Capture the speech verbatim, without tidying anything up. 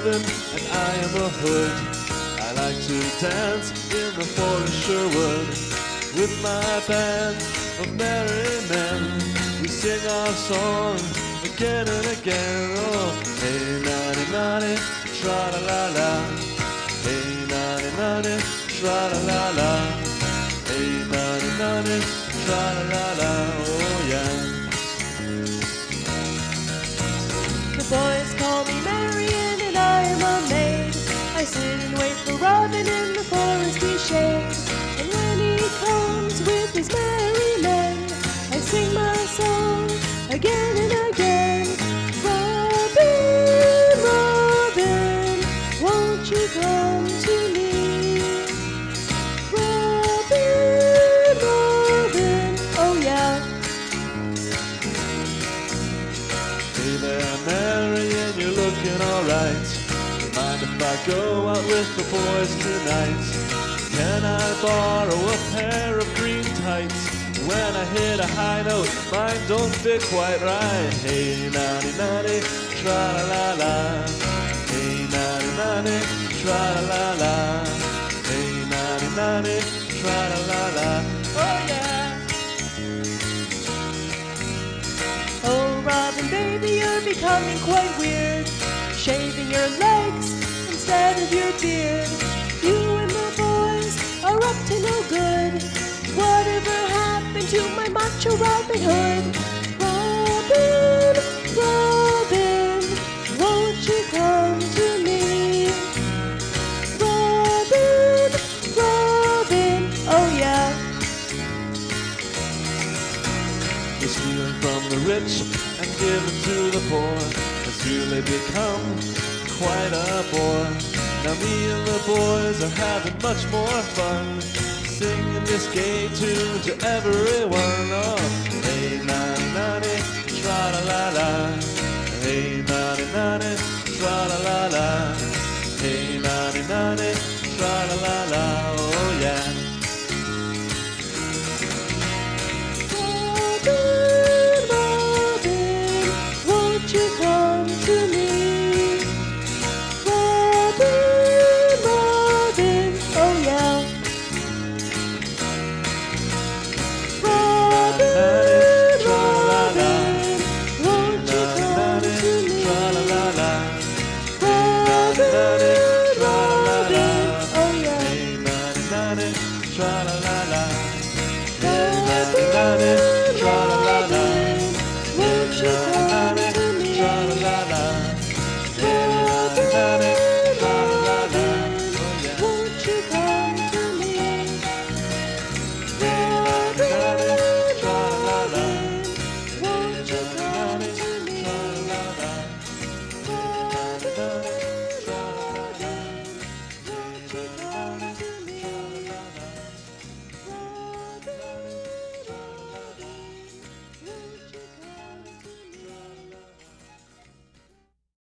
Robin and I am a hood. I like to dance in the forest Sherwood with my band of merry men. We sing our song again and again. Oh, hey, naughty, naughty, tra-la-la-la. Hey, naughty, naughty, tra-la-la-la. Hey, naughty, naughty, tra-la-la-la. Oh, yeah. The boys call me Marian and I am a maid. I sit and wait for Robin in the foresty shade. And when he comes with his merry men, I sing my song again and again. Robin, Robin, won't you come to me? Robin, Robin, oh yeah. Hey there, Marian, you're looking alright. Mind if I go out with the boys tonight? Can I borrow a pair of green tights? When I hit a high note, mine don't fit quite right. Hey, naughty, naughty, tra-la-la-la. Hey, naughty, naughty, tra-la-la-la. Hey, naughty, naughty, tra-la-la-la. Oh, yeah. Oh, Robin, baby, you're becoming quite weird. Shaving your legs instead of your beard. You and the boys are up to no good. Whatever happened to my macho Robin Hood? Robin, Robin, won't you come to me? Robin, Robin, oh yeah. You're stealing from the rich and giving to the poor. It's really become quite a bore. Now me and the boys are having much more fun, singing this gay tune to everyone. Oh, hey, naughty, naughty,